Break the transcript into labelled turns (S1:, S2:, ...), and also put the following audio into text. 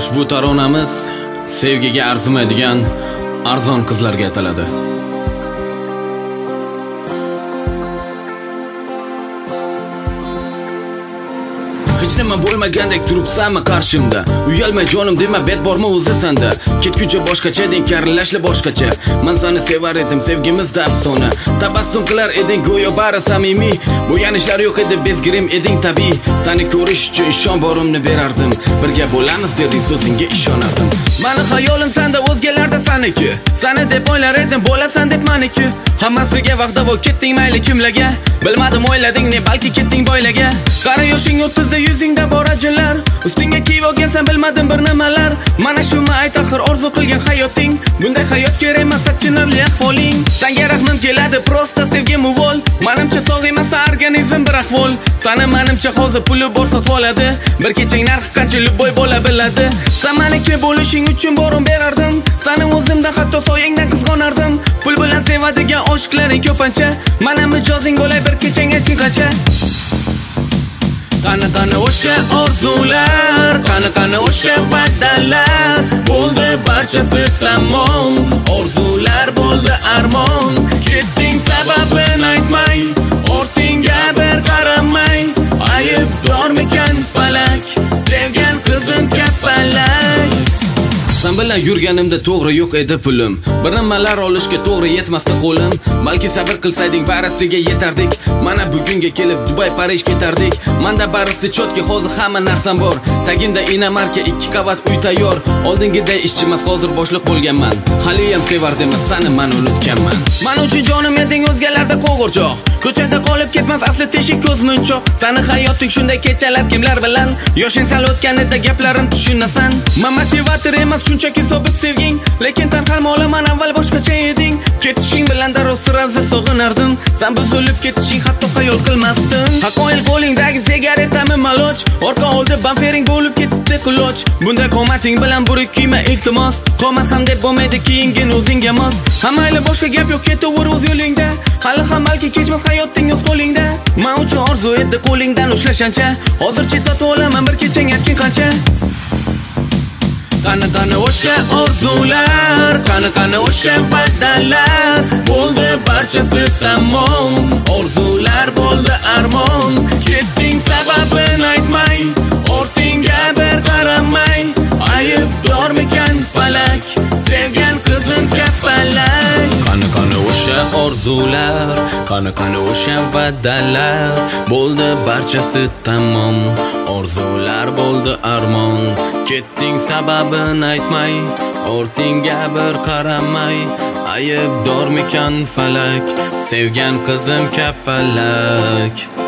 S1: Ushbu taronamiz sevgiga arzimaydigan arzon qizlarga ataladi. Hech nima bo'lmagandek turibsanmi qarshimda? Uyalma jonim dema, bet bormi o'zi senda? Ketguncha boshqacha deng, karillashli boshqacha. Men seni sevar edim, sevgimizda afsona. Tabassum qilar eding, go'yo bari samimiy. Bo'yanishlar yo'q edi, bezgirim eding tabiiy. Seni ko'rish uchun ishon borimni berardim. Birga bo'lamiz derding, so'zingga ishonardim. Meni xayolim senda, o'zgalarda saniki. Seni deb o'ylar edim, bo'lasan deb meniki. Hammasiga vaqtda bo'l, ketding mayli kimlarga. Bilmadim o'ylading ne, balki ketding boylaga. Qara yoshing 30da yuzingda bor ajinlar. Ustingga kiyib olgansan, bilmadim bir nimalar. Mana shu ayt axir orzu qilgan hayoting. Bunday hayot kerak emas, achinarli ahvoling. Senga rahmim keladi, prosta sevgim uvol. Menimcha sog' emas organizm bir ahvol. Seni menimcha hozir puli bor sotib oladi. Bir kechang narxi qancha любой bo'la biladi. Sen meniki bo'lishing uchun borim berardim. Seni o'zimdan hatto soyangdan qizg'onardim. Pul bilan sevadigan oshiqlaring ko'pincha. Mana mijozing bo'lay bir kechang ayting qancha. Qani o'sha orzular, qani o'sha va'dalar. Bo'ldi barchasi tamom, orzular bo'ldi armon. Ketding sababini aytmay, ortingga bir qaramay. Aybdormikan falak, sevgan qizim kapalak. Sen bilan yurganimda to'g'ri yo'q edi pulim. Bir nimalar olishga to'g'ri yetmasdi qo'lim. Balki sabr qilsaydik barisiga yetardik. Mana bugunga kelib Dubai, Parij ketardik. Menda barisi chotki, hozir hamma narsam bor. Tagimda inamarka 2 qavat uy tayyor. Oldingiday ishchimas, hozir boshliq bo'lganman. Haliyam sevardim, seni men unutganman. Men uchun jonim eding, o'zgalarda qo'g'irchoq. Ko'chada qolib ketmas asli teshik ko'zmunchoq. Seni hayoting shunday kechalar kimlar bilan? Yoshing sal o'tganida gaplarim tushunasan. Men motivator emas, shunchaki sobit sevging. Lekin tanqalma olaman, avval boshqacha eding. Ketishing bilan darrov sirazi sog'inardim. Sen buzilib ketishing hatto xayol qilmasdim. Haqqo'yil qo'lingdagi sigaretami maloch. Orqa oldi bamfering bo'lib ketdi quloch. Bunday qomating bilan burik kiyma iltimos. Qomat ham deb bo'lmaydi, kiyingin o'zingga mos. Hammayli boshqa gap yo'q, ketaver o'z yo'lingda. Hali ham balki kechmas hayoting o'z qo'lingda. Men uchun orzu edi qo'lingdan ushlashgancha. Hozircha sotib olaman bir kechang aytgin qancha. Qani o'sha orzular, qani o'sha va'dalar. Bo'ldi barchasi tamom, orzular bo'ldi armon. Ketding sababini aytmay, ortingga bir qaramay. Aybdormikan falak, sevgan qizim kapalak. Qani o'sha orzular, qani o'sha va'dalar. Bo'ldi barchasi tamom, orzular bo'ldi armon. Ketding sababini aytmay, ortingga bir qaramay. Aybdormikan falak, sevgan qizim kapalak.